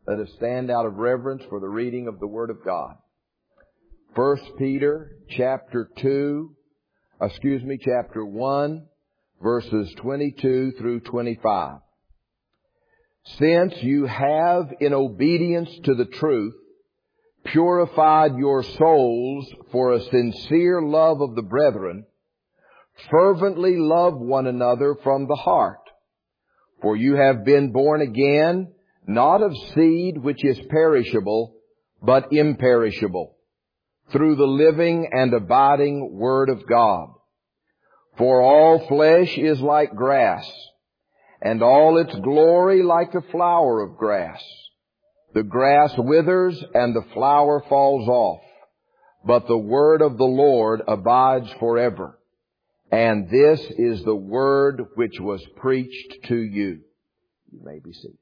Let us stand out of reverence for the reading of the Word of God. 1 Peter chapter 1, verses 22 through 25. Since you have, in obedience to the truth, purified your souls for a sincere love of the brethren, fervently love one another from the heart. For you have been born again, not of seed which is perishable, but imperishable, through the living and abiding Word of God. For all flesh is like grass, and all its glory like the flower of grass. The grass withers and the flower falls off, but the word of the Lord abides forever. And this is the word which was preached to you. You may be seated.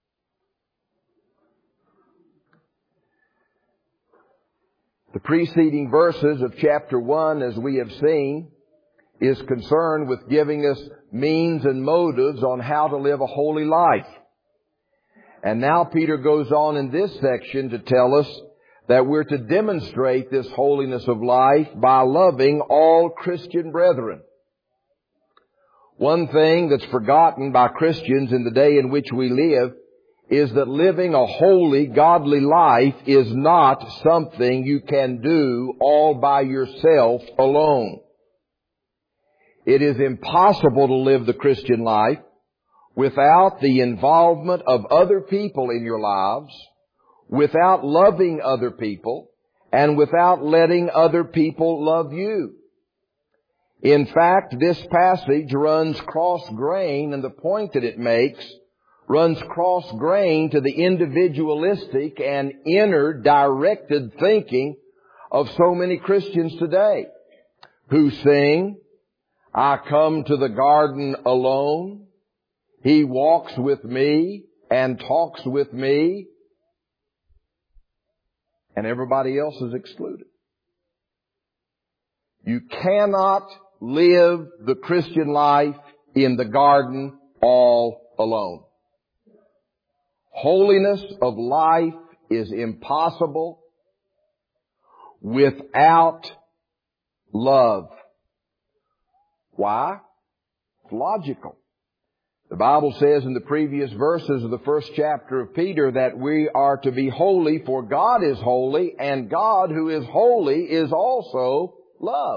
The preceding verses of chapter 1, as we have seen, is concerned with giving us means and motives on how to live a holy life. And now Peter goes on in this section to tell us that we're to demonstrate this holiness of life by loving all Christian brethren. One thing that's forgotten by Christians in the day in which we live is that living a holy, godly life is not something you can do all by yourself alone. It is impossible to live the Christian life without the involvement of other people in your lives, without loving other people, and without letting other people love you. In fact, this passage runs cross-grain, and the point that it makes runs cross-grain to the individualistic and inner-directed thinking of so many Christians today who sing, I come to the garden alone. He walks with me and talks with me, and everybody else is excluded. You cannot live the Christian life in the garden all alone. Holiness of life is impossible without love. Why? It's logical. The Bible says in the previous verses of the first chapter of Peter that we are to be holy, for God is holy, and God who is holy is also love.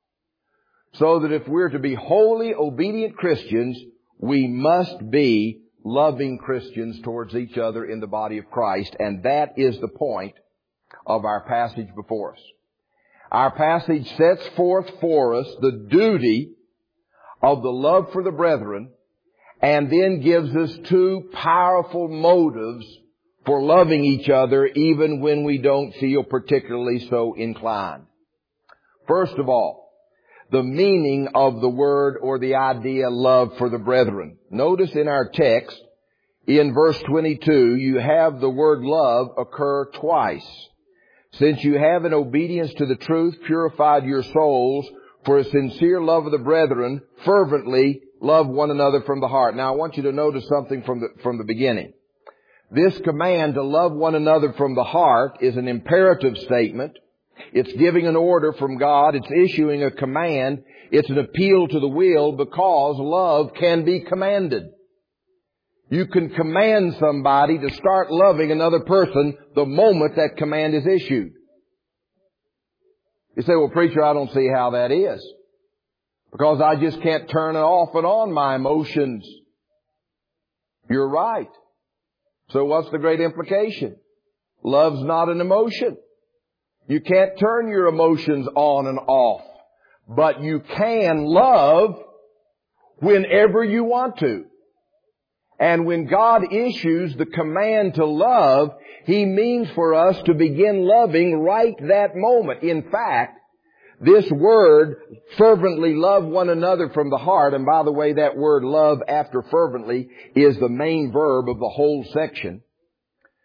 So that if we're to be holy, obedient Christians, we must be loving Christians towards each other in the body of Christ, and that is the point of our passage before us. Our passage sets forth for us the duty of the love for the brethren, and then gives us two powerful motives for loving each other even when we don't feel particularly so inclined. First of all, the meaning of the word or the idea love for the brethren. Notice in our text, in verse 22, you have the word love occur twice. Since you have in obedience to the truth purified your souls for a sincere love of the brethren, fervently love one another from the heart. Now I want you to notice something from the beginning. This command to love one another from the heart is an imperative statement. It's giving an order from God. It's issuing a command. It's an appeal to the will because love can be commanded. You can command somebody to start loving another person the moment that command is issued. You say, well, preacher, I don't see how that is. Because I just can't turn off and on my emotions. You're right. So what's the great implication? Love's not an emotion. You can't turn your emotions on and off. But you can love whenever you want to. And when God issues the command to love, He means for us to begin loving right that moment. In fact, this word, fervently love one another from the heart, and by the way, that word love after fervently is the main verb of the whole section,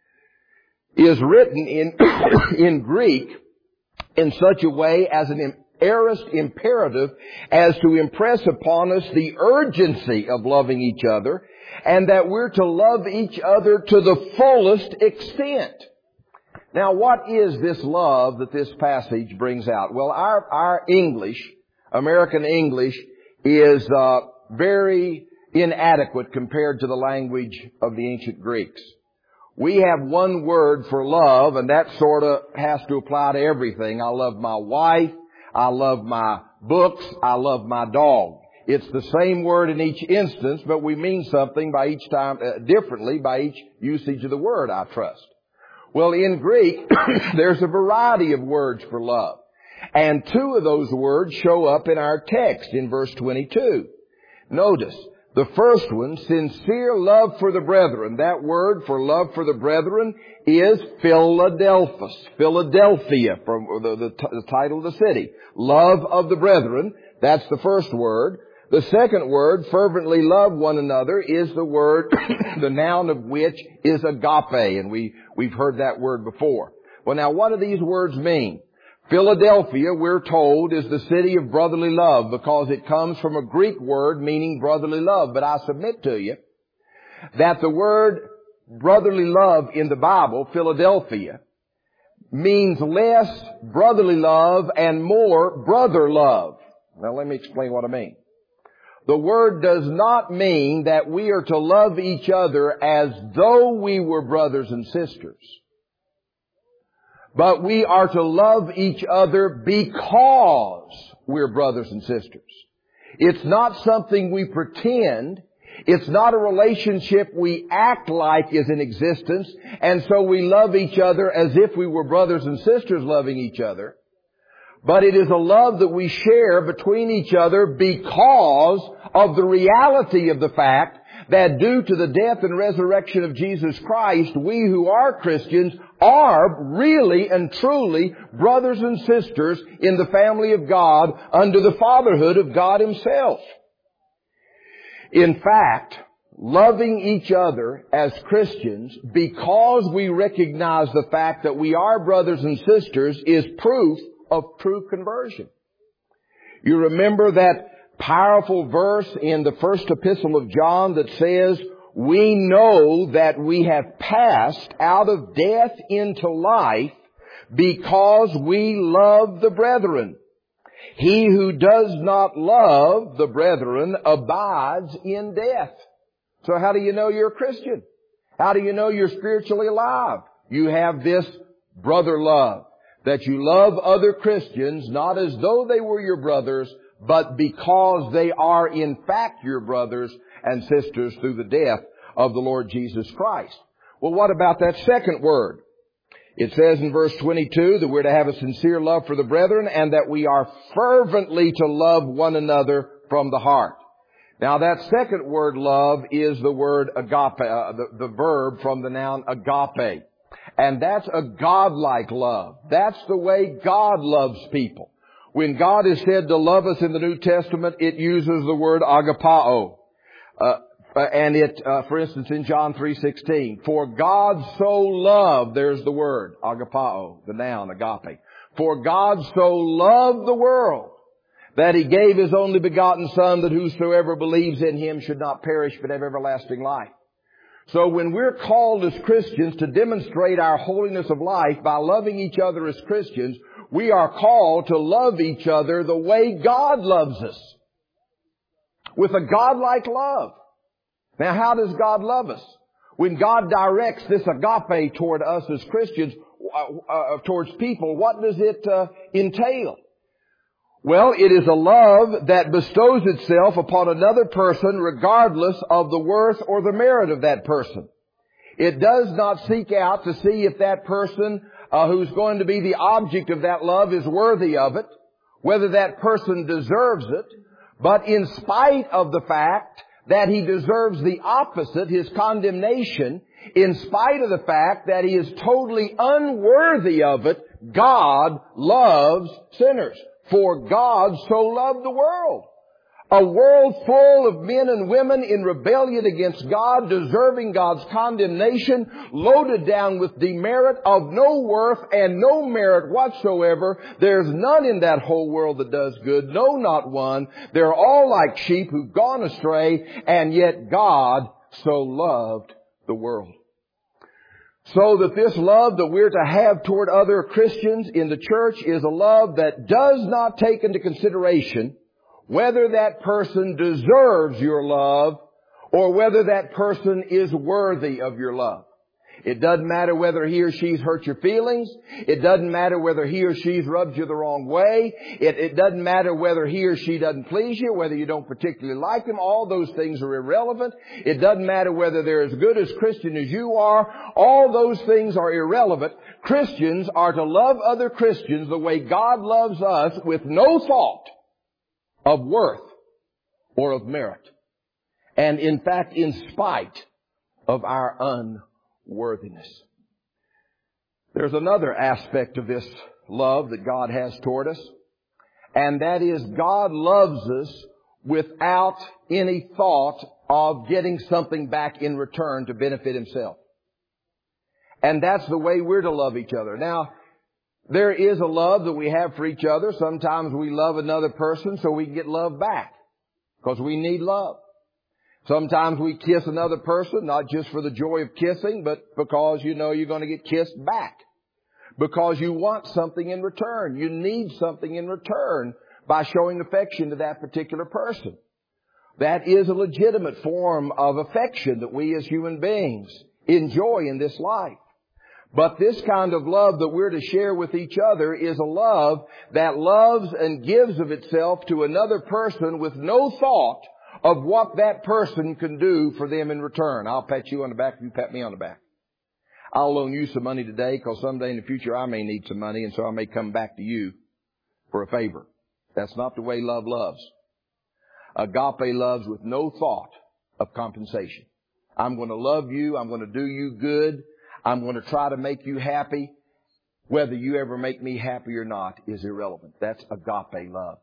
is written in Greek in such a way as aorist imperative as to impress upon us the urgency of loving each other, and that we're to love each other to the fullest extent. Now, what is this love that this passage brings out? Well, our English, American English, is very inadequate compared to the language of the ancient Greeks. We have one word for love, and that sort of has to apply to everything. I love my wife. I love my books. I love my dog. It's the same word in each instance, but we mean something by each time differently by each usage of the word, I trust. Well, in Greek, there's a variety of words for love. And two of those words show up in our text in verse 22. Notice, the first one, sincere love for the brethren. That word for love for the brethren is Philadelphus. Philadelphia, from the title of the city. Love of the brethren. That's the first word. The second word, fervently love one another, is the word, the noun of which is agape. And we've heard that word before. Well, now, what do these words mean? Philadelphia, we're told, is the city of brotherly love because it comes from a Greek word meaning brotherly love. But I submit to you that the word brotherly love in the Bible, Philadelphia, means less brotherly love and more brother love. Now, let me explain what I mean. The word does not mean that we are to love each other as though we were brothers and sisters. But we are to love each other because we're brothers and sisters. It's not something we pretend. It's not a relationship we act like is in existence, and so we love each other as if we were brothers and sisters loving each other. But it is a love that we share between each other because of the reality of the fact that due to the death and resurrection of Jesus Christ, we who are Christians are really and truly brothers and sisters in the family of God under the fatherhood of God Himself. In fact, loving each other as Christians because we recognize the fact that we are brothers and sisters is proof of true conversion. You remember that powerful verse in the first epistle of John that says, we know that we have passed out of death into life because we love the brethren. He who does not love the brethren abides in death. So how do you know you're a Christian? How do you know you're spiritually alive? You have this brother love. That you love other Christians not as though they were your brothers, but because they are in fact your brothers and sisters through the death of the Lord Jesus Christ. Well, what about that second word? It says in verse 22 that we're to have a sincere love for the brethren and that we are fervently to love one another from the heart. Now that second word, love, is the word agape, the verb from the noun agape. And that's a godlike love. That's the way God loves people. When God is said to love us in the New Testament, it uses the word agapao. And it, for instance, in John 3:16, for God so loved, there's the word, agapao, the noun, agape. For God so loved the world that He gave His only begotten Son, that whosoever believes in Him should not perish but have everlasting life. So when we're called as Christians to demonstrate our holiness of life by loving each other as Christians, we are called to love each other the way God loves us. With a godlike love. Now, how does God love us? When God directs this agape toward us as Christians, towards people, what does it entail? Well, it is a love that bestows itself upon another person regardless of the worth or the merit of that person. It does not seek out to see if that person who's going to be the object of that love is worthy of it, whether that person deserves it, but in spite of the fact that he deserves the opposite, his condemnation, in spite of the fact that he is totally unworthy of it, God loves sinners. For God so loved the world. A world full of men and women in rebellion against God, deserving God's condemnation, loaded down with demerit of no worth and no merit whatsoever. There's none in that whole world that does good. No, not one. They're all like sheep who've gone astray, and yet God so loved the world. So that this love that we're to have toward other Christians in the church is a love that does not take into consideration whether that person deserves your love or whether that person is worthy of your love. It doesn't matter whether he or she's hurt your feelings. It doesn't matter whether he or she's rubbed you the wrong way. It doesn't matter whether he or she doesn't please you, whether you don't particularly like them. All those things are irrelevant. It doesn't matter whether they're as good as Christian as you are. All those things are irrelevant. Christians are to love other Christians the way God loves us, with no thought of worth or of merit. And in fact, in spite of our unworthiness. There's another aspect of this love that God has toward us, and that is God loves us without any thought of getting something back in return to benefit Himself. And that's the way we're to love each other. Now, there is a love that we have for each other. Sometimes we love another person so we can get love back, because we need love. Sometimes we kiss another person, not just for the joy of kissing, but because you know you're going to get kissed back. Because you want something in return. You need something in return by showing affection to that particular person. That is a legitimate form of affection that we as human beings enjoy in this life. But this kind of love that we're to share with each other is a love that loves and gives of itself to another person with no thought of what that person can do for them in return. I'll pat you on the back if you pat me on the back. I'll loan you some money today because someday in the future I may need some money, and so I may come back to you for a favor. That's not the way love loves. Agape loves with no thought of compensation. I'm going to love you. I'm going to do you good. I'm going to try to make you happy. Whether you ever make me happy or not is irrelevant. That's agape love.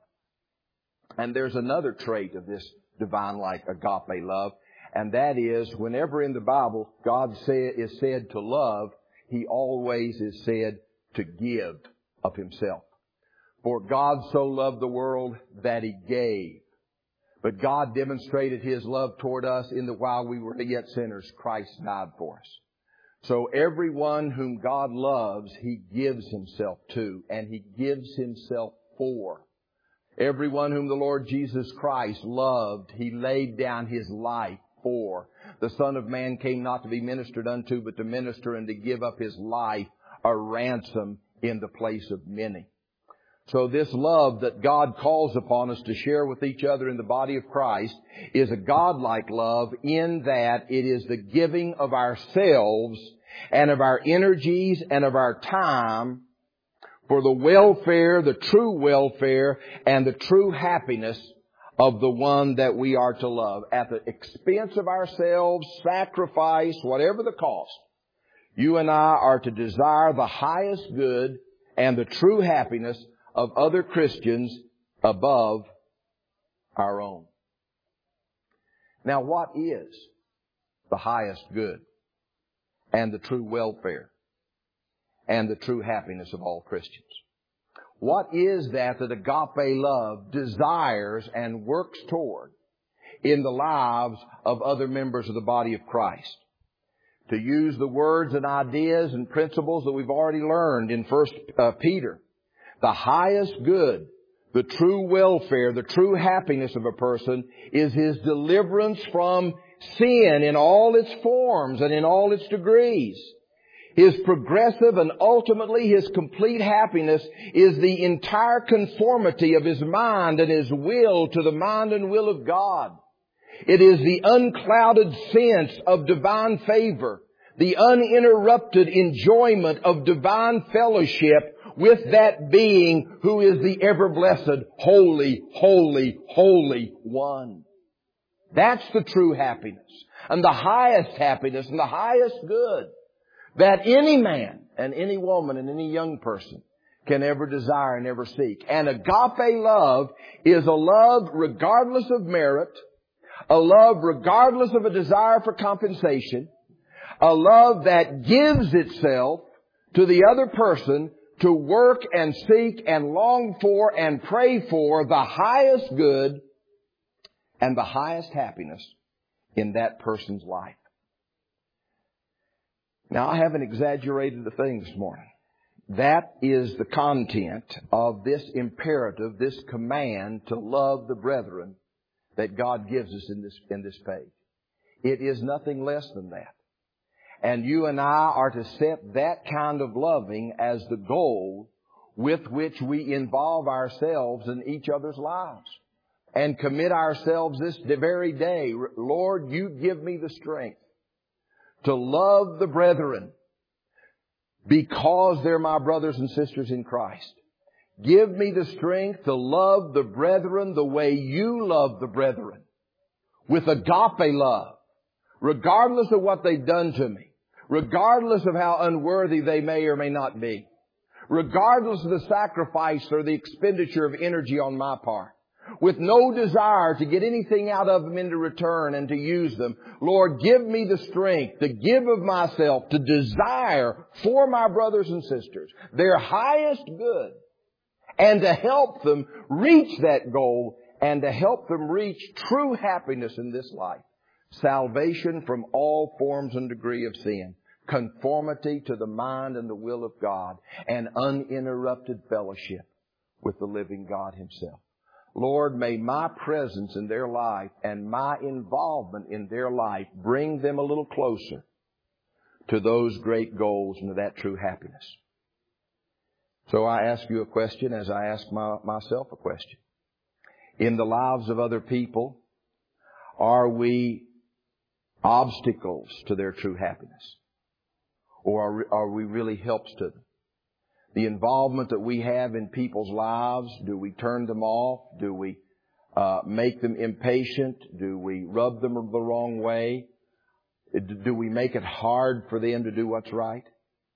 And there's another trait of this divine-like agape love, and that is whenever in the Bible God is said to love, He always is said to give of Himself. For God so loved the world that He gave. But God demonstrated His love toward us in that while we were yet sinners, Christ died for us. So everyone whom God loves, He gives Himself to, and He gives Himself for. Everyone whom the Lord Jesus Christ loved, He laid down His life for. The Son of Man came not to be ministered unto, but to minister and to give up His life a ransom in the place of many. So this love that God calls upon us to share with each other in the body of Christ is a God-like love in that it is the giving of ourselves and of our energies and of our time for the welfare, the true welfare, and the true happiness of the one that we are to love. At the expense of ourselves, sacrifice, whatever the cost, you and I are to desire the highest good and the true happiness of other Christians above our own. Now, what is the highest good and the true welfare and the true happiness of all Christians? What is that agape love desires and works toward in the lives of other members of the body of Christ? To use the words and ideas and principles that we've already learned in 1 Peter, the highest good, the true welfare, the true happiness of a person is his deliverance from sin in all its forms and in all its degrees. His progressive and ultimately His complete happiness is the entire conformity of his mind and his will to the mind and will of God. It is the unclouded sense of divine favor, the uninterrupted enjoyment of divine fellowship with that being who is the ever-blessed, holy, holy, holy one. That's the true happiness and the highest happiness and the highest good that any man and any woman and any young person can ever desire and ever seek. And agape love is a love regardless of merit, a love regardless of a desire for compensation, a love that gives itself to the other person to work and seek and long for and pray for the highest good and the highest happiness in that person's life. Now, I haven't exaggerated the thing this morning. That is the content of this imperative, this command to love the brethren that God gives us in this page. It is nothing less than that. And you and I are to set that kind of loving as the goal with which we involve ourselves in each other's lives. And commit ourselves this very day. Lord, you give me the strength to love the brethren because they're my brothers and sisters in Christ. Give me the strength to love the brethren the way you love the brethren. With agape love. Regardless of what they've done to me. Regardless of how unworthy they may or may not be. Regardless of the sacrifice or the expenditure of energy on my part. With no desire to get anything out of them in return and to use them. Lord, give me the strength to give of myself, to desire for my brothers and sisters their highest good, and to help them reach that goal and to help them reach true happiness in this life. Salvation from all forms and degree of sin, conformity to the mind and the will of God, and uninterrupted fellowship with the living God Himself. Lord, may my presence in their life and my involvement in their life bring them a little closer to those great goals and to that true happiness. So I ask you a question as I ask myself a question. In the lives of other people, are we obstacles to their true happiness? Or are we really helps to them? The involvement that we have in people's lives, do we turn them off? Do we make them impatient? Do we rub them the wrong way? Do we make it hard for them to do what's right?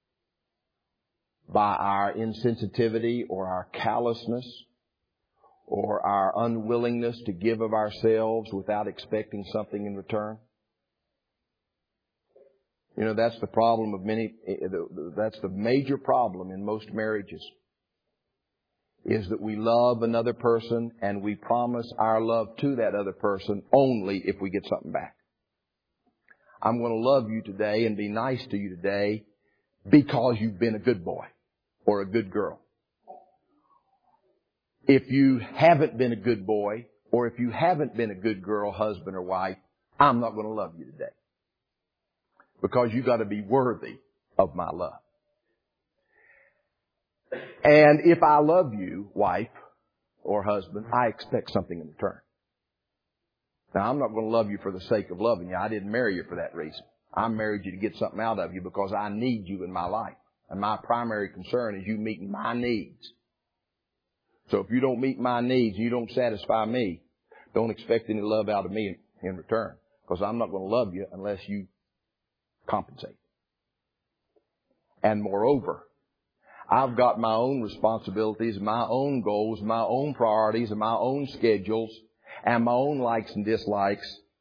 By our insensitivity or our callousness or our unwillingness to give of ourselves without expecting something in return? You know, that's the problem of that's the major problem in most marriages, is that we love another person and we promise our love to that other person only if we get something back. I'm going to love you today and be nice to you today because you've been a good boy or a good girl. If you haven't been a good boy or if you haven't been a good girl, husband or wife, I'm not going to love you today. Because you got to be worthy of my love. And if I love you, wife or husband, I expect something in return. Now, I'm not going to love you for the sake of loving you. I didn't marry you for that reason. I married you to get something out of you because I need you in my life. And my primary concern is you meeting my needs. So if you don't meet my needs, you don't satisfy me, don't expect any love out of me in return. Because I'm not going to love you unless you compensate. And moreover, I've got my own responsibilities, my own goals, my own priorities, and my own schedules, and my own likes and dislikes.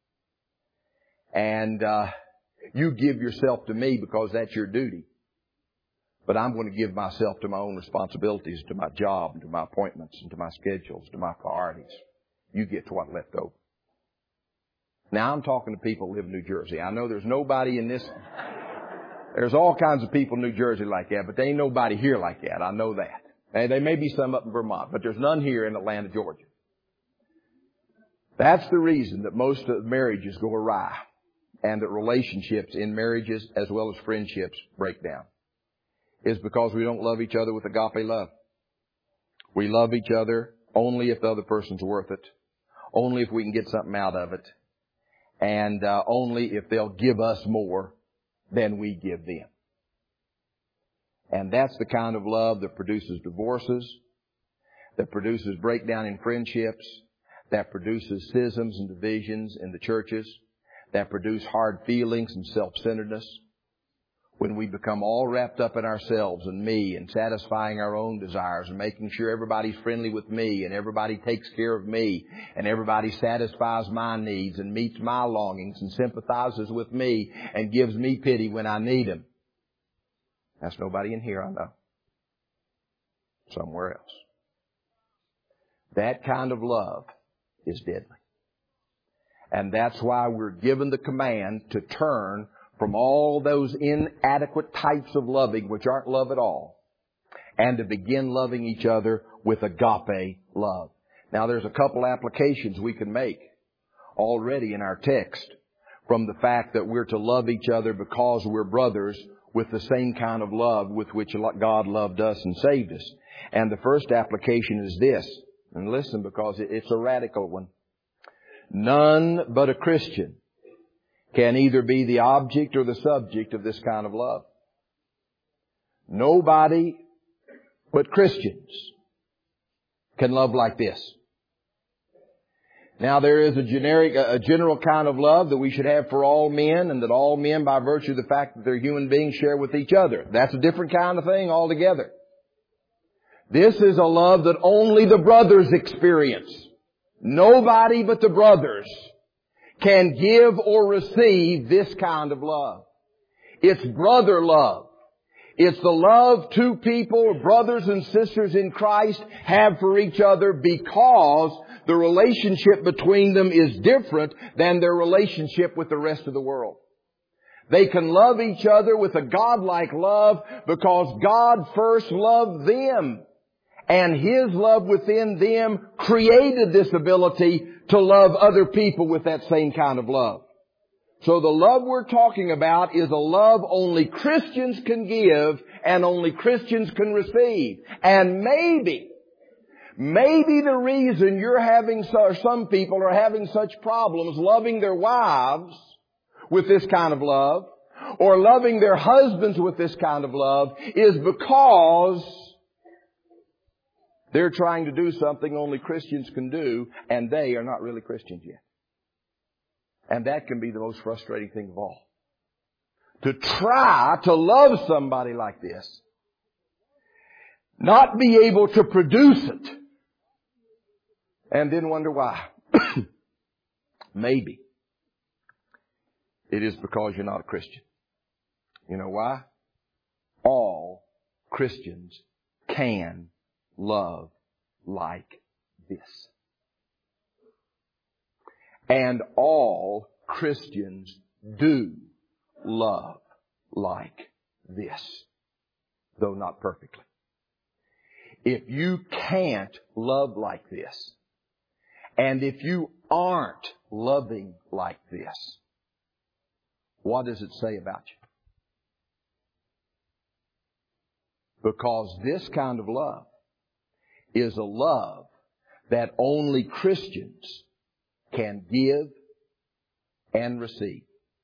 And you give yourself to me because that's your duty. But I'm going to give myself to my own responsibilities, to my job, and to my appointments, and to my schedules, to my priorities. You get to what left over. Now, I'm talking to people who live in New Jersey. I know there's nobody in this. There's all kinds of people in New Jersey like that, but there ain't nobody here like that. I know that. And there may be some up in Vermont, but there's none here in Atlanta, Georgia. That's the reason that most of marriages go awry and that relationships in marriages as well as friendships break down. Is because we don't love each other with agape love. We love each other only if the other person's worth it. Only if we can get something out of it. And only if they'll give us more than we give them. And that's the kind of love that produces divorces, that produces breakdown in friendships, that produces schisms and divisions in the churches, that produce hard feelings and self-centeredness. when we become all wrapped up in ourselves and me and satisfying our own desires and making sure everybody's friendly with me and everybody takes care of me and everybody satisfies my needs and meets my longings and sympathizes with me and gives me pity when I need them. That's nobody in here, I know. Somewhere else. That kind of love is deadly. And that's why we're given the command to turn from all those inadequate types of loving, which aren't love at all, and to begin loving each other with agape love. Now, there's a couple applications we can make already in our text from the fact that we're to love each other because we're brothers with the same kind of love with which God loved us and saved us. And the first application is this, and listen, because it's a radical one. None but a Christian can either be the object or the subject of this kind of love. Nobody but Christians can love like this. Now, there is a general kind of love that we should have for all men, and that all men, by virtue of the fact that they're human beings, share with each other. That's a different kind of thing altogether. This is a love that only the brothers experience. Nobody but the brothers can give or receive this kind of love. It's brother love. It's the love two people, brothers and sisters in Christ, have for each other because the relationship between them is different than their relationship with the rest of the world. They can love each other with a God-like love because God first loved them. And His love within them created this ability to love other people with that same kind of love. So the love we're talking about is a love only Christians can give and only Christians can receive. And maybe the reason you're having, or some people are having such problems loving their wives with this kind of love, or loving their husbands with this kind of love, is because they're trying to do something only Christians can do, and they are not really Christians yet. And that can be the most frustrating thing of all. To try to love somebody like this, not be able to produce it, and then wonder why. Maybe it is because you're not a Christian. You know why? All Christians can love like this. And all Christians do love like this, though not perfectly. If you can't love like this, and if you aren't loving like this, what does it say about you? Because this kind of love is a love that only Christians can give and receive.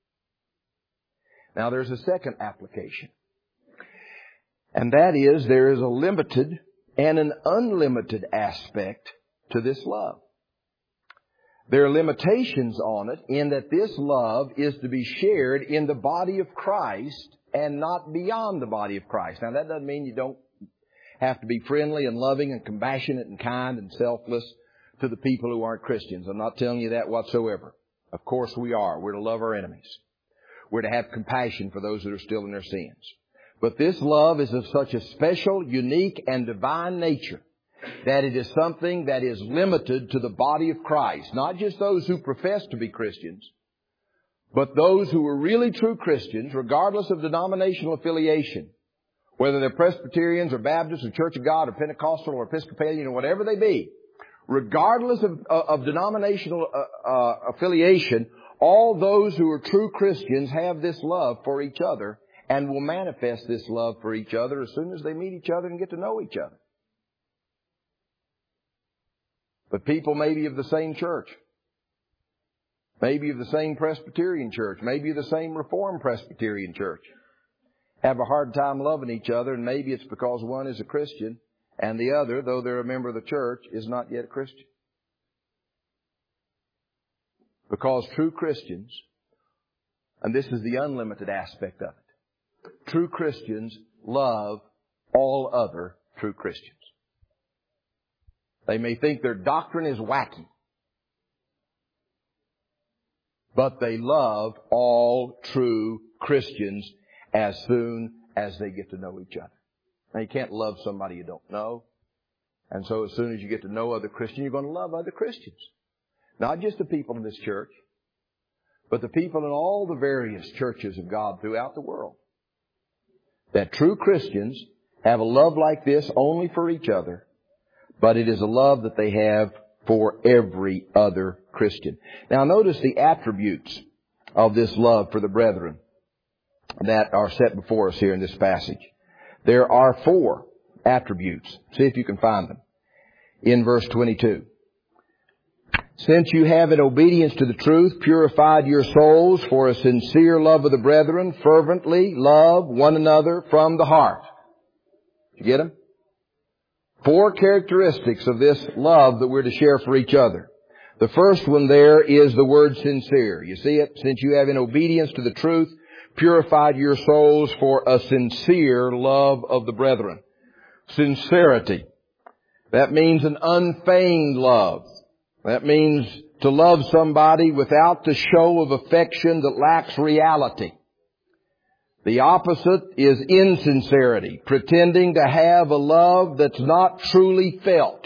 Now, there's a second application. And that is, there is a limited and an unlimited aspect to this love. There are limitations on it in that this love is to be shared in the body of Christ and not beyond the body of Christ. Now, that doesn't mean you don't have to be friendly and loving and compassionate and kind and selfless to the people who aren't Christians. I'm not telling you that whatsoever. Of course we are. We're to love our enemies. We're to have compassion for those that are still in their sins. But this love is of such a special, unique, and divine nature that it is something that is limited to the body of Christ. Not just those who profess to be Christians, but those who are really true Christians, regardless of denominational affiliation. Whether they're Presbyterians or Baptists or Church of God or Pentecostal or Episcopalian or whatever they be. Regardless of denominational affiliation, all those who are true Christians have this love for each other and will manifest this love for each other as soon as they meet each other and get to know each other. But people maybe of the same church, maybe of the same Presbyterian church, maybe of the same Reformed Presbyterian church, have a hard time loving each other, and maybe it's because one is a Christian and the other, though they're a member of the church, is not yet a Christian. Because true Christians, and this is the unlimited aspect of it, true Christians love all other true Christians. They may think their doctrine is wacky, but they love all true Christians as soon as they get to know each other. Now, you can't love somebody you don't know. And so as soon as you get to know other Christians, you're going to love other Christians. Not just the people in this church, but the people in all the various churches of God throughout the world. That true Christians have a love like this only for each other, but it is a love that they have for every other Christian. Now notice the attributes of this love for the brethren that are set before us here in this passage. There are 4 attributes. See if you can find them. In verse 22. Since you have in obedience to the truth purified your souls for a sincere love of the brethren, fervently love one another from the heart. You get them? 4 characteristics of this love that we're to share for each other. The first one there is the word sincere. You see it? Since you have in obedience to the truth purified your souls for a sincere love of the brethren. Sincerity. That means an unfeigned love. That means to love somebody without the show of affection that lacks reality. The opposite is insincerity, pretending to have a love that's not truly felt.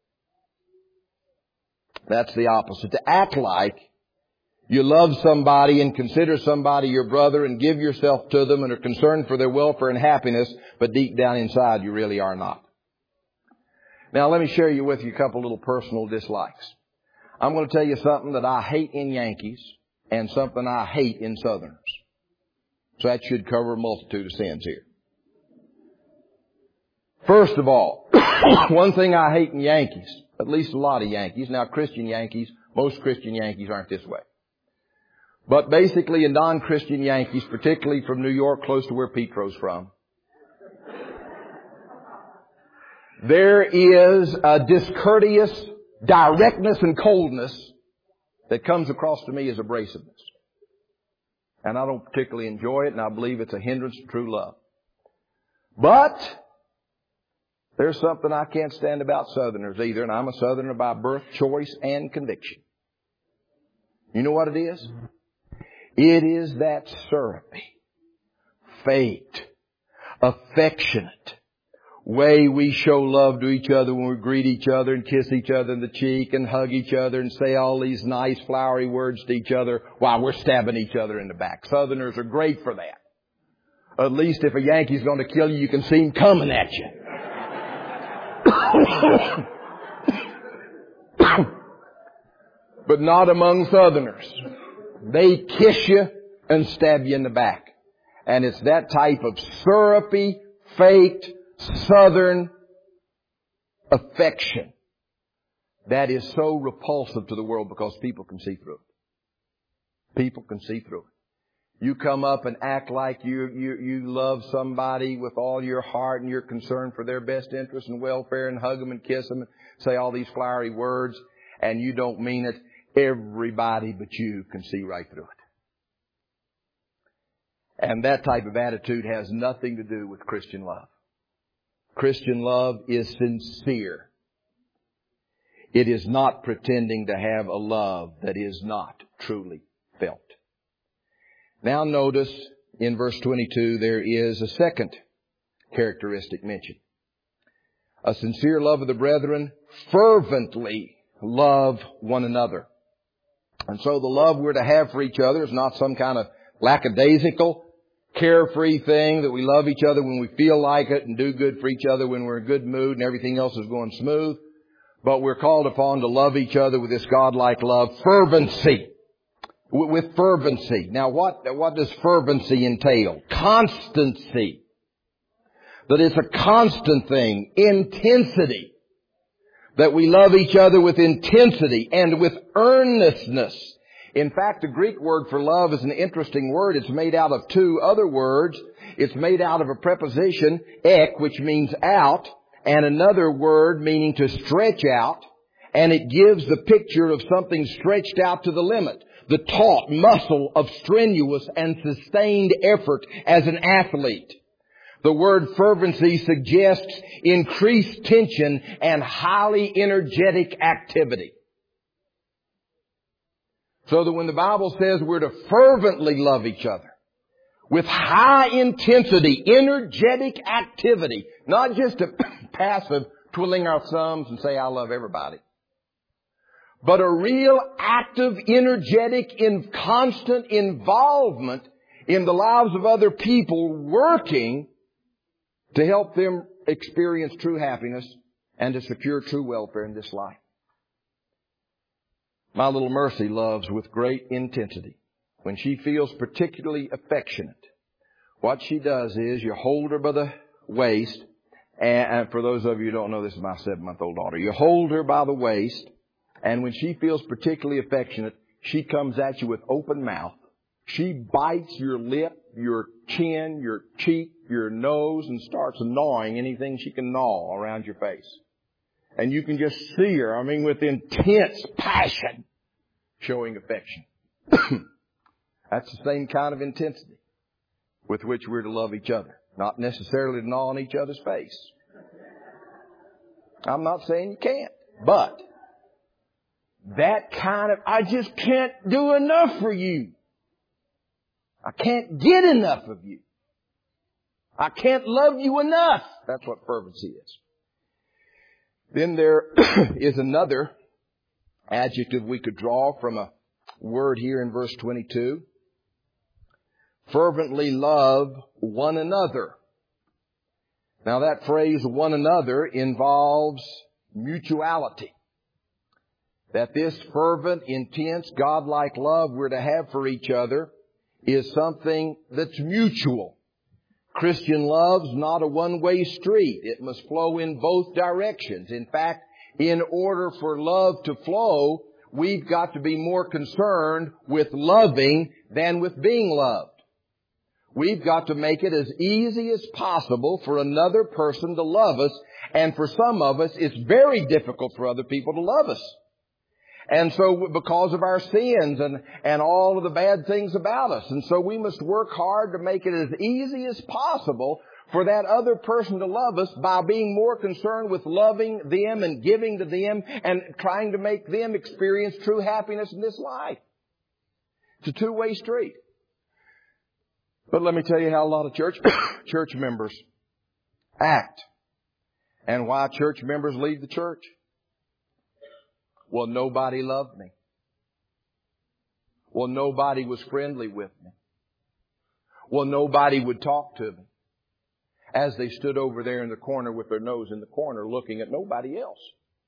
That's the opposite. To act like you love somebody and consider somebody your brother and give yourself to them and are concerned for their welfare and happiness, but deep down inside you really are not. Now let me share with you a couple little personal dislikes. I'm going to tell you something that I hate in Yankees and something I hate in Southerners. So that should cover a multitude of sins here. First of all, one thing I hate in Yankees, at least a lot of Yankees, now Christian Yankees, most Christian Yankees aren't this way. But basically in non-Christian Yankees, particularly from New York, close to where Petro's from, there is a discourteous directness and coldness that comes across to me as abrasiveness. And I don't particularly enjoy it, and I believe it's a hindrance to true love. But there's something I can't stand about Southerners either, and I'm a Southerner by birth, choice, and conviction. You know what it is? It is that syrupy, faked, affectionate way we show love to each other when we greet each other and kiss each other in the cheek and hug each other and say all these nice flowery words to each other while we're stabbing each other in the back. Southerners are great for that. At least if a Yankee's going to kill you, you can see him coming at you. But not among Southerners. They kiss you and stab you in the back. And it's that type of syrupy, faked, Southern affection that is so repulsive to the world because people can see through it. People can see through it. You come up and act like you love somebody with all your heart and you're concerned for their best interest and welfare and hug them and kiss them and say all these flowery words and you don't mean it. Everybody but you can see right through it. And that type of attitude has nothing to do with Christian love. Christian love is sincere. It is not pretending to have a love that is not truly felt. Now notice in verse 22 there is a second characteristic mentioned. A sincere love of the brethren, fervently love one another. And so the love we're to have for each other is not some kind of lackadaisical, carefree thing that we love each other when we feel like it and do good for each other when we're in a good mood and everything else is going smooth. But we're called upon to love each other with this God-like love, fervency. With fervency. Now what does fervency entail? Constancy. That it's a constant thing. Intensity. That we love each other with intensity and with earnestness. In fact, the Greek word for love is an interesting word. It's made out of 2 other words. It's made out of a preposition, ek, which means out, and another word meaning to stretch out. And it gives the picture of something stretched out to the limit. the taut muscle of strenuous and sustained effort as an athlete. The word fervency suggests increased tension and highly energetic activity. So that when the Bible says we're to fervently love each other, with high intensity, energetic activity, not just a passive twiddling our thumbs and say, I love everybody, but a real active, energetic, constant involvement in the lives of other people, working to help them experience true happiness and to secure true welfare in this life. My little Mercy loves with great intensity. When she feels particularly affectionate, what she does is you hold her by the waist, and for those of you who don't know, this is my 7-month-old daughter. You hold her by the waist, and when she feels particularly affectionate, she comes at you with open mouth. She bites your lip, your chin, your cheek, your nose, and starts gnawing anything she can gnaw around your face. And you can just see her, with intense passion, showing affection. That's the same kind of intensity with which we're to love each other. Not necessarily to gnaw on each other's face. I'm not saying you can't, but that kind of, I just can't do enough for you. I can't get enough of you. I can't love you enough. That's what fervency is. Then there is another adjective we could draw from a word here in verse 22. Fervently love one another. Now that phrase, one another, involves mutuality. That this fervent, intense, God-like love we're to have for each other is something that's mutual. Christian love's not a one-way street. It must flow in both directions. In fact, in order for love to flow, we've got to be more concerned with loving than with being loved. We've got to make it as easy as possible for another person to love us. And for some of us, it's very difficult for other people to love us. And so because of our sins and all of the bad things about us. And so we must work hard to make it as easy as possible for that other person to love us by being more concerned with loving them and giving to them and trying to make them experience true happiness in this life. It's a two-way street. But let me tell you how a lot of church members act and why church members leave the church. Well, nobody loved me. Well, nobody was friendly with me. Well, nobody would talk to me. As they stood over there in the corner with their nose in the corner looking at nobody else.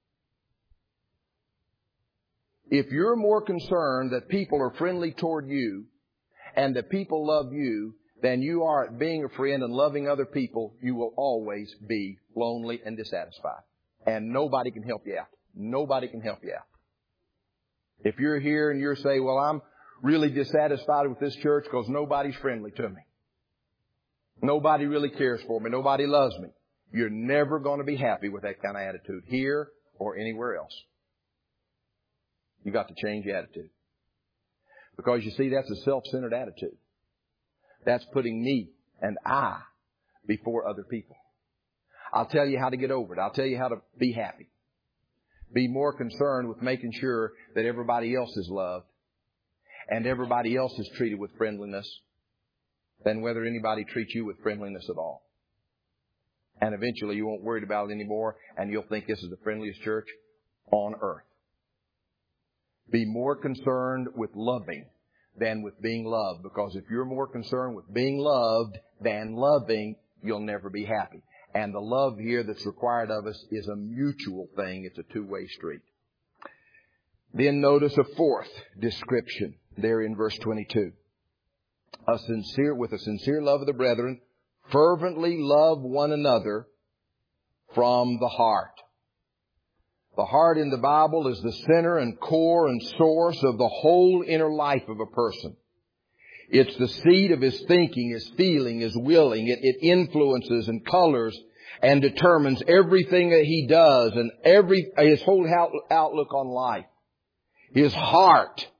If you're more concerned that people are friendly toward you and that people love you than you are at being a friend and loving other people, you will always be lonely and dissatisfied. And nobody can help you out. Nobody can help you out. If you're here and you're saying, well, I'm really dissatisfied with this church because nobody's friendly to me. Nobody really cares for me. Nobody loves me. You're never going to be happy with that kind of attitude here or anywhere else. You got to change your attitude. Because you see, that's a self-centered attitude. That's putting me and I before other people. I'll tell you how to get over it. I'll tell you how to be happy. Be more concerned with making sure that everybody else is loved and everybody else is treated with friendliness than whether anybody treats you with friendliness at all. And eventually you won't worry about it anymore and you'll think this is the friendliest church on earth. Be more concerned with loving than with being loved, because if you're more concerned with being loved than loving, you'll never be happy. And the love here that's required of us is a mutual thing. It's a two-way street. Then notice a fourth description there in verse 22. With a sincere love of the brethren, fervently love one another from the heart. The heart in the Bible is the center and core and source of the whole inner life of a person. It's the seat of his thinking, his feeling, his willing. It influences and colors and determines everything that he does and his whole outlook on life. His heart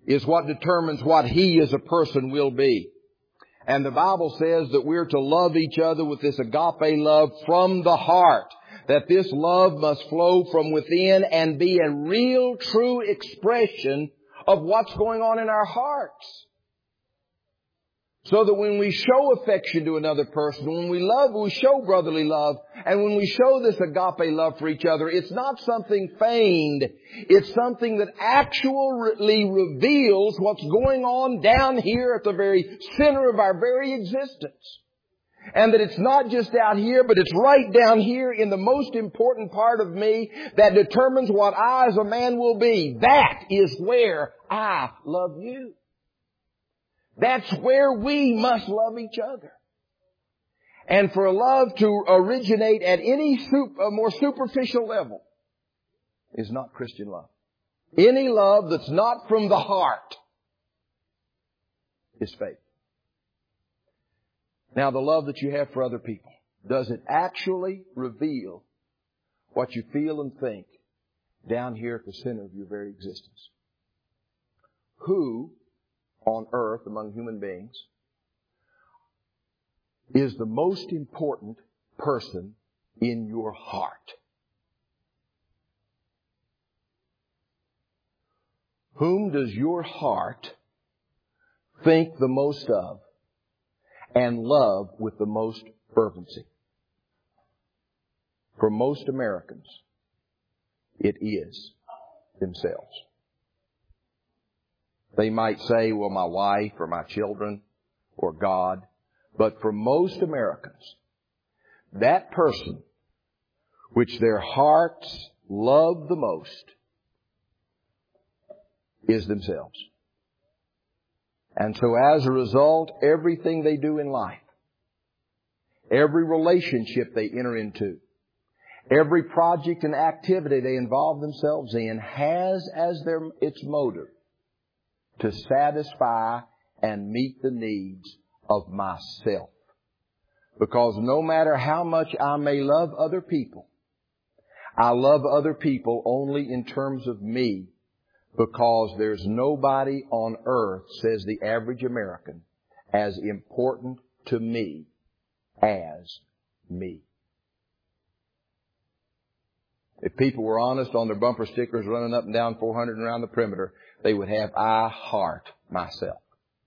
is what determines what he as a person will be. And the Bible says that we're to love each other with this agape love from the heart. That this love must flow from within and be a real, true expression of what's going on in our hearts. So that when we show affection to another person, when we love, we show brotherly love, and when we show this agape love for each other, it's not something feigned. It's something that actually reveals what's going on down here at the very center of our very existence. And that it's not just out here, but it's right down here in the most important part of me that determines what I as a man will be. That is where I love you. That's where we must love each other. And for love to originate at any more superficial level is not Christian love. Any love that's not from the heart is fake. Now, the love that you have for other people, does it actually reveal what you feel and think down here at the center of your very existence? Who on earth among human beings is the most important person in your heart? Whom does your heart think the most of and love with the most fervency? For most Americans, it is themselves. They might say, well, my wife or my children or God. But for most Americans, that person which their hearts love the most is themselves. And so as a result, everything they do in life, every relationship they enter into, every project and activity they involve themselves in has as its motive to satisfy and meet the needs of myself. Because no matter how much I may love other people, I love other people only in terms of me, because there's nobody on earth, says the average American, as important to me as me. If people were honest on their bumper stickers running up and down 400 and around the perimeter, they would have, I heart myself.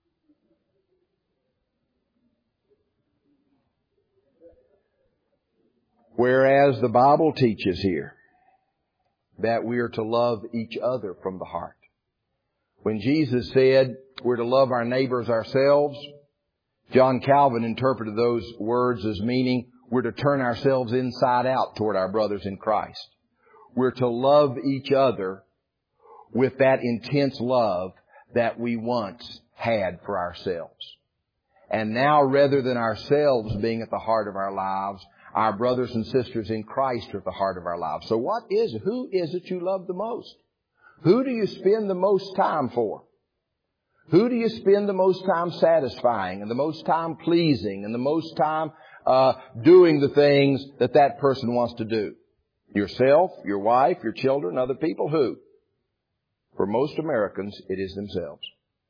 Whereas the Bible teaches here that we are to love each other from the heart. When Jesus said we're to love our neighbors ourselves, John Calvin interpreted those words as meaning we're to turn ourselves inside out toward our brothers in Christ. We're to love each other with that intense love that we once had for ourselves. And now, rather than ourselves being at the heart of our lives, our brothers and sisters in Christ are at the heart of our lives. So who is it you love the most? Who do you spend the most time for? Who do you spend the most time satisfying and the most time pleasing and the most time doing the things that person wants to do? Yourself, your wife, your children, other people? Who? For most Americans, it is themselves.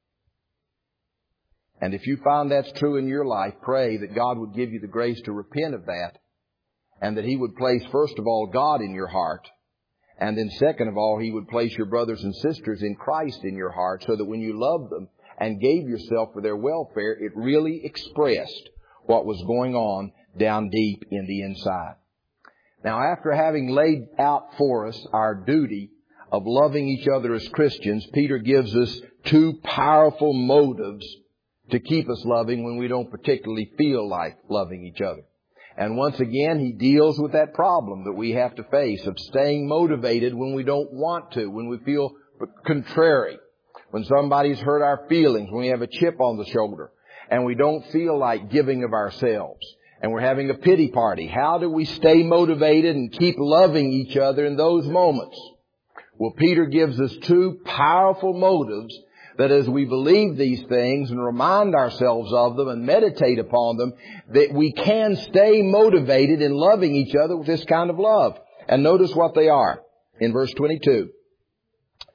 And if you find that's true in your life, pray that God would give you the grace to repent of that, and that He would place, first of all, God in your heart, and then second of all, He would place your brothers and sisters in Christ in your heart, so that when you loved them and gave yourself for their welfare, it really expressed what was going on down deep in the inside. Now, after having laid out for us our duty of loving each other as Christians, Peter gives us two powerful motives to keep us loving when we don't particularly feel like loving each other. And once again, he deals with that problem that we have to face of staying motivated when we don't want to, when we feel contrary, when somebody's hurt our feelings, when we have a chip on the shoulder, and we don't feel like giving of ourselves, and we're having a pity party. How do we stay motivated and keep loving each other in those moments? Well, Peter gives us two powerful motives that as we believe these things and remind ourselves of them and meditate upon them, that we can stay motivated in loving each other with this kind of love. And notice what they are in verse 22.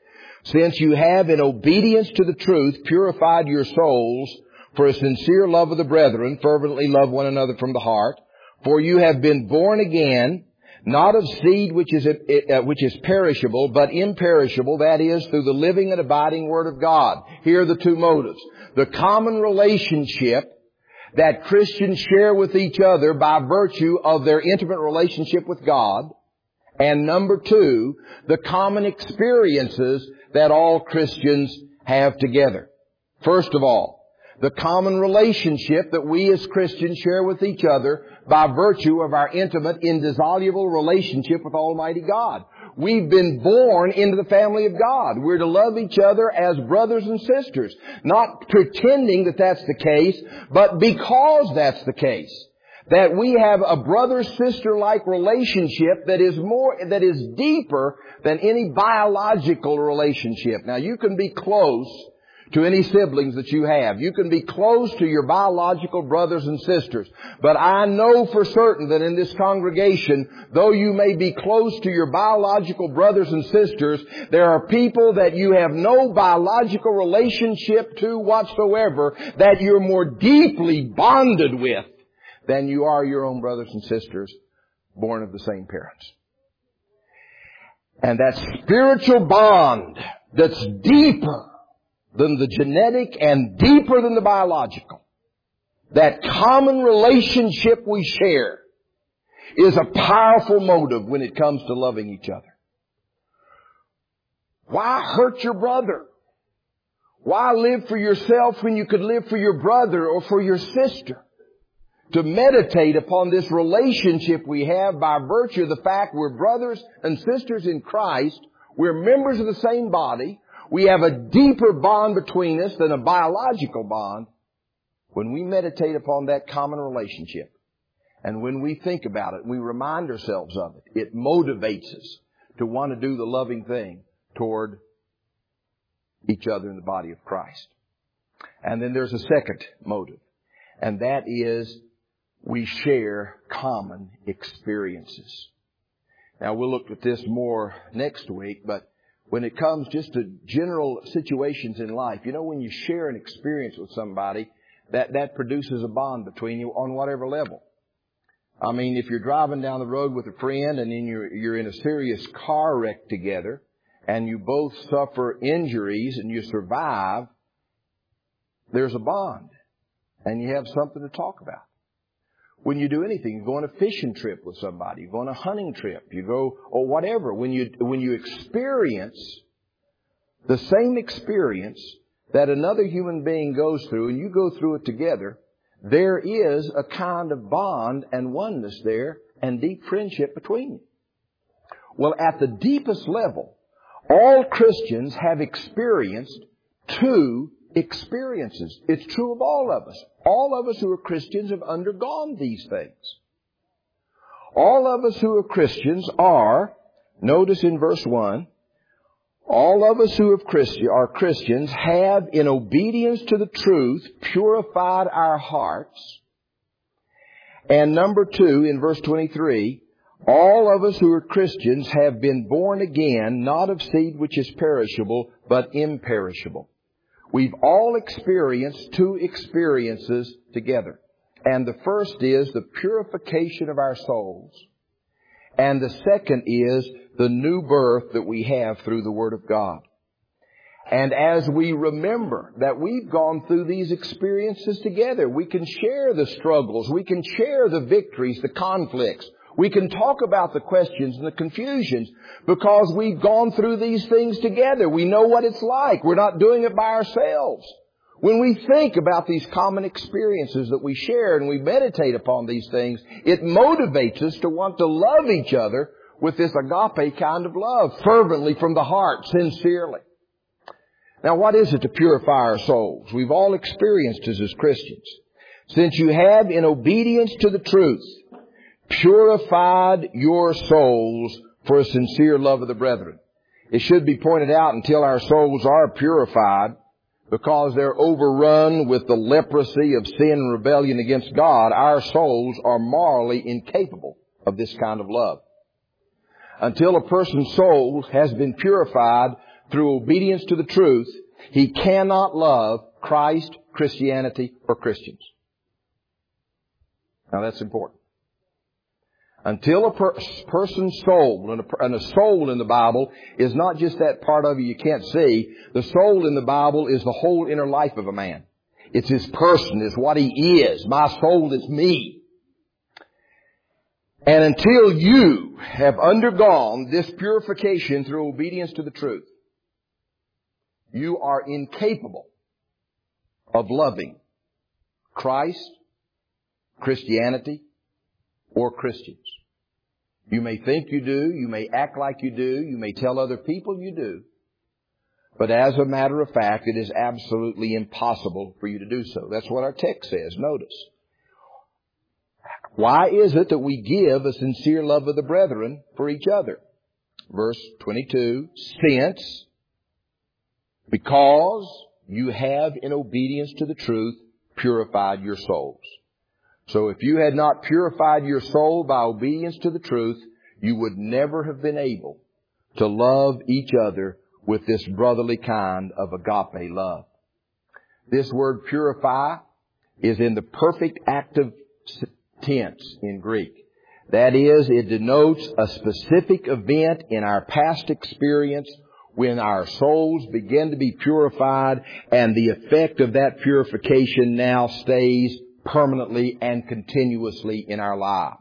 since you have in obedience to the truth purified your souls for a sincere love of the brethren, fervently love one another from the heart. For you have been born again, not of seed which is perishable, but imperishable, that is, through the living and abiding Word of God. Here are the two motives. The common relationship that Christians share with each other by virtue of their intimate relationship with God. And number two, the common experiences that all Christians have together. First of all, the common relationship that we as Christians share with each other by virtue of our intimate, indissoluble relationship with Almighty God. We've been born into the family of God. We're to love each other as brothers and sisters. Not pretending that that's the case, but because that's the case. That we have a brother-sister-like relationship that is deeper than any biological relationship. Now, you can be close to any siblings that you have. You can be close to your biological brothers and sisters. But I know for certain that in this congregation, though you may be close to your biological brothers and sisters, there are people that you have no biological relationship to whatsoever that you're more deeply bonded with than you are your own brothers and sisters born of the same parents. And that spiritual bond that's deeper than the genetic and deeper than the biological, that common relationship we share, is a powerful motive when it comes to loving each other. Why hurt your brother? Why live for yourself when you could live for your brother or for your sister? To meditate upon this relationship we have by virtue of the fact we're brothers and sisters in Christ. We're members of the same body. We have a deeper bond between us than a biological bond. When we meditate upon that common relationship and when we think about it, we remind ourselves of it. It motivates us to want to do the loving thing toward each other in the body of Christ. And then there's a second motive, and that is we share common experiences. Now, we'll look at this more next week, but when it comes just to general situations in life, you know, when you share an experience with somebody, that produces a bond between you on whatever level. I mean, if you're driving down the road with a friend and then you're in a serious car wreck together and you both suffer injuries and you survive, there's a bond and you have something to talk about. When you do anything, you go on a fishing trip with somebody, you go on a hunting trip, you go, or whatever. When you experience the same experience that another human being goes through and you go through it together, there is a kind of bond and oneness there and deep friendship between you. Well, at the deepest level, all Christians have experienced two experiences. It's true of all of us. All of us who are Christians have undergone these things. All of us who are Christians are, notice in verse 1, all of us who are Christians have, in obedience to the truth, purified our hearts. And number 2, in verse 23, all of us who are Christians have been born again, not of seed which is perishable, but imperishable. We've all experienced two experiences together. And the first is the purification of our souls. And the second is the new birth that we have through the Word of God. And as we remember that we've gone through these experiences together, we can share the struggles, we can share the victories, the conflicts. We can talk about the questions and the confusions because we've gone through these things together. We know what it's like. We're not doing it by ourselves. When we think about these common experiences that we share and we meditate upon these things, it motivates us to want to love each other with this agape kind of love, fervently from the heart, sincerely. Now, what is it to purify our souls? We've all experienced this as Christians. Since you have, in obedience to the truth, purified your souls for a sincere love of the brethren. It should be pointed out, until our souls are purified, because they're overrun with the leprosy of sin and rebellion against God, our souls are morally incapable of this kind of love. Until a person's soul has been purified through obedience to the truth, he cannot love Christ, Christianity, or Christians. Now that's important. Until a person's soul, and a soul in the Bible is not just that part of you can't see. The soul in the Bible is the whole inner life of a man. It's his person, it's what he is. My soul is me. And until you have undergone this purification through obedience to the truth, you are incapable of loving Christ, Christianity, or Christians. You may think you do, you may act like you do, you may tell other people you do, but as a matter of fact, it is absolutely impossible for you to do so. That's what our text says. Notice. Why is it that we give a sincere love of the brethren for each other? Verse 22, because you have in obedience to the truth purified your souls. So if you had not purified your soul by obedience to the truth, you would never have been able to love each other with this brotherly kind of agape love. This word purify is in the perfect active tense in Greek. That is, it denotes a specific event in our past experience when our souls begin to be purified, and the effect of that purification now stays permanently and continuously in our lives.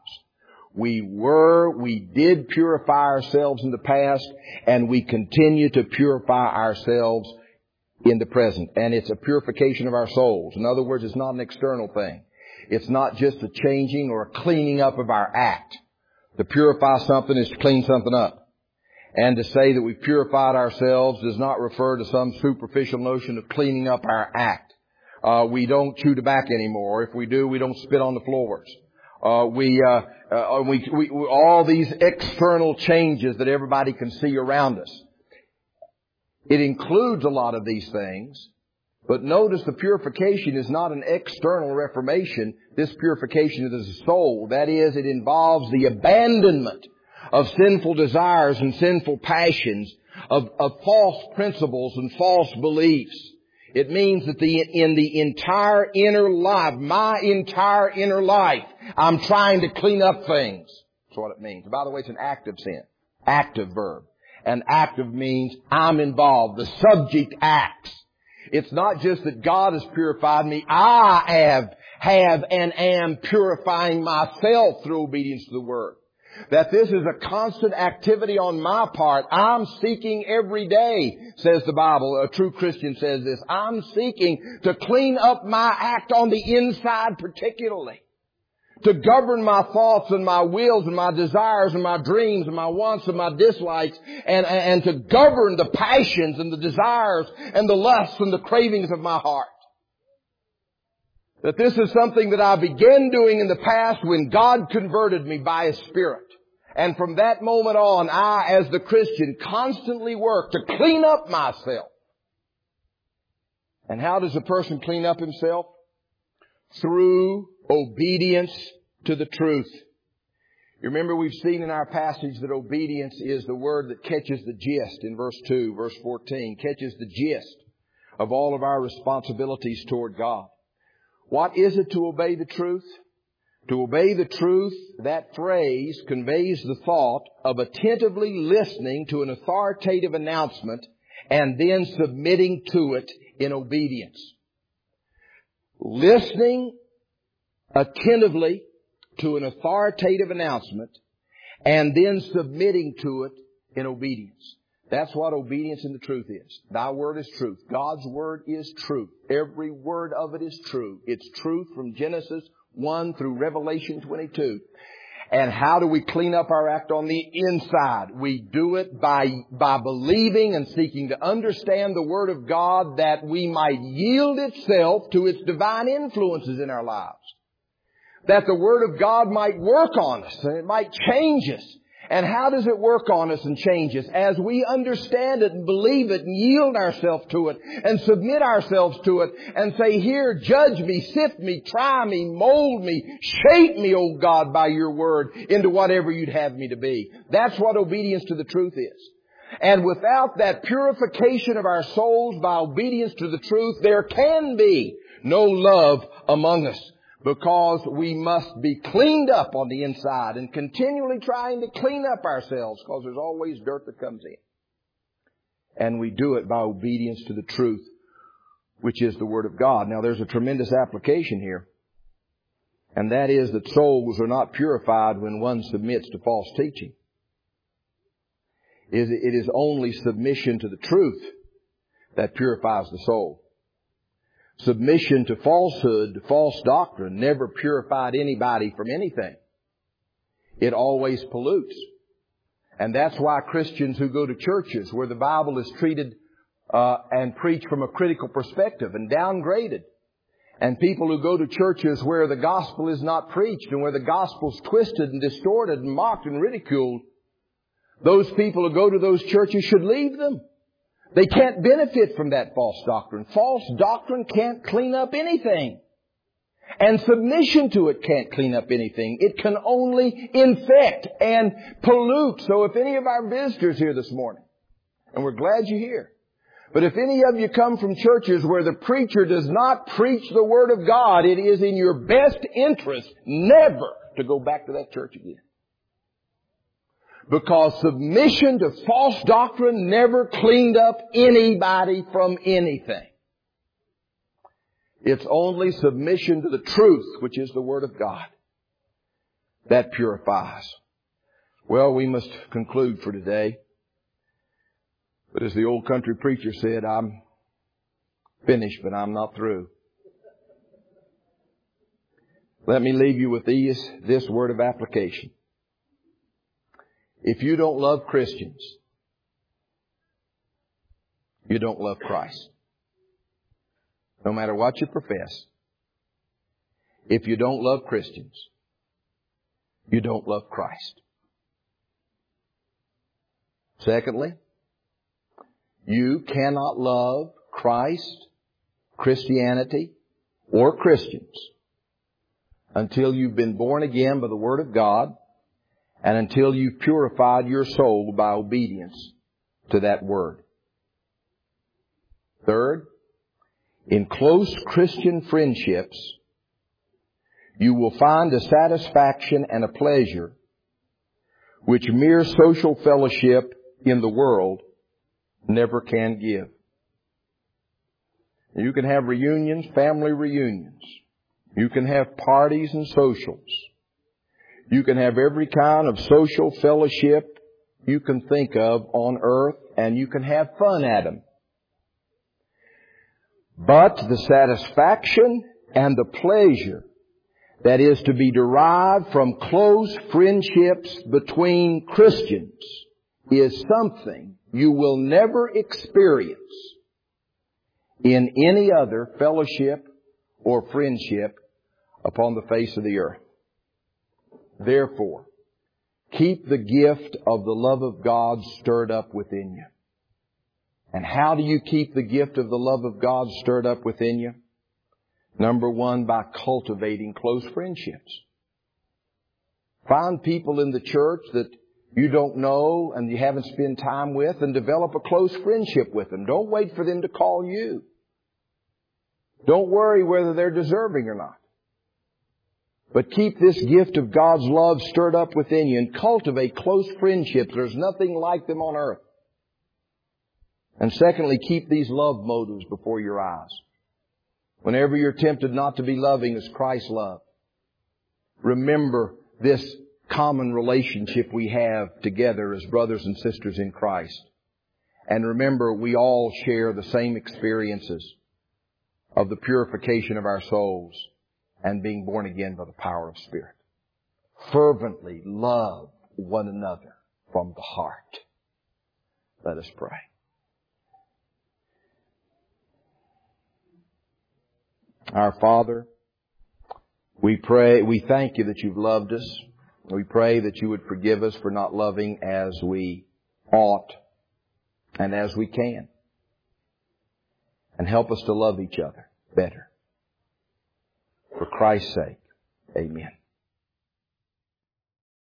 We did purify ourselves in the past, and we continue to purify ourselves in the present. And it's a purification of our souls. In other words, it's not an external thing. It's not just a changing or a cleaning up of our act. To purify something is to clean something up. And to say that we've purified ourselves does not refer to some superficial notion of cleaning up our act. We don't chew tobacco anymore. If we do, we don't spit on the floors. All these external changes that everybody can see around us. It includes a lot of these things. But notice the purification is not an external reformation. This purification is the soul. That is, it involves the abandonment of sinful desires and sinful passions, of false principles and false beliefs. It means that in the entire inner life, my entire inner life, I'm trying to clean up things. That's what it means. By the way, it's an active sense. Active verb. And active means I'm involved. The subject acts. It's not just that God has purified me. I have and am purifying myself through obedience to the Word. That this is a constant activity on my part. I'm seeking every day, says the Bible. A true Christian says this. I'm seeking to clean up my act on the inside particularly. To govern my thoughts and my wills and my desires and my dreams and my wants and my dislikes, and to govern the passions and the desires and the lusts and the cravings of my heart. That this is something that I began doing in the past when God converted me by His Spirit. And from that moment on, I, as the Christian, constantly work to clean up myself. And how does a person clean up himself? Through obedience to the truth. You remember we've seen in our passage that obedience is the word that catches the gist in verse 2, verse 14, catches the gist of all of our responsibilities toward God. What is it to obey the truth? To obey the truth, that phrase conveys the thought of attentively listening to an authoritative announcement and then submitting to it in obedience. Listening attentively to an authoritative announcement and then submitting to it in obedience. That's what obedience in the truth is. Thy word is truth. God's word is truth. Every word of it is true. It's truth from Genesis 1 through Revelation 22. And how do we clean up our act on the inside? We do it by believing and seeking to understand the Word of God, that we might yield itself to its divine influences in our lives. That the Word of God might work on us and it might change us. And how does it work on us and change us? As we understand it and believe it and yield ourselves to it and submit ourselves to it and say, here, judge me, sift me, try me, mold me, shape me, O God, by your word into whatever you'd have me to be. That's what obedience to the truth is. And without that purification of our souls by obedience to the truth, there can be no love among us, because we must be cleaned up on the inside and continually trying to clean up ourselves, because there's always dirt that comes in. And we do it by obedience to the truth, which is the Word of God. Now, there's a tremendous application here, and that is that souls are not purified when one submits to false teaching. It is only submission to the truth that purifies the soul. Submission to falsehood, to false doctrine, never purified anybody from anything. It always pollutes. And that's why Christians who go to churches where the Bible is treated and preached from a critical perspective and downgraded, and people who go to churches where the gospel is not preached and where the gospel's twisted and distorted and mocked and ridiculed, those people who go to those churches should leave them. They can't benefit from that false doctrine. False doctrine can't clean up anything. And submission to it can't clean up anything. It can only infect and pollute. So if any of our visitors here this morning, and we're glad you're here, but if any of you come from churches where the preacher does not preach the Word of God, it is in your best interest never to go back to that church again. Because submission to false doctrine never cleaned up anybody from anything. It's only submission to the truth, which is the Word of God, that purifies. Well, we must conclude for today. But as the old country preacher said, I'm finished, but I'm not through. Let me leave you with this word of application. If you don't love Christians, you don't love Christ. No matter what you profess. If you don't love Christians, you don't love Christ. Secondly, you cannot love Christ, Christianity, or Christians until you've been born again by the Word of God and until you've purified your soul by obedience to that Word. Third, in close Christian friendships, you will find a satisfaction and a pleasure which mere social fellowship in the world never can give. You can have reunions, family reunions. You can have parties and socials. You can have every kind of social fellowship you can think of on earth, and you can have fun at them. But the satisfaction and the pleasure that is to be derived from close friendships between Christians is something you will never experience in any other fellowship or friendship upon the face of the earth. Therefore, keep the gift of the love of God stirred up within you. And how do you keep the gift of the love of God stirred up within you? Number one, by cultivating close friendships. Find people in the church that you don't know and you haven't spent time with, and develop a close friendship with them. Don't wait for them to call you. Don't worry whether they're deserving or not. But keep this gift of God's love stirred up within you and cultivate close friendships. There's nothing like them on earth. And secondly, keep these love motives before your eyes. Whenever you're tempted not to be loving as Christ loved, remember this common relationship we have together as brothers and sisters in Christ. And remember, we all share the same experiences of the purification of our souls and being born again by the power of Spirit. Fervently love one another from the heart. Let us pray. Our Father, we thank you that you've loved us. We pray that you would forgive us for not loving as we ought and as we can. And help us to love each other better. For Christ's sake, amen.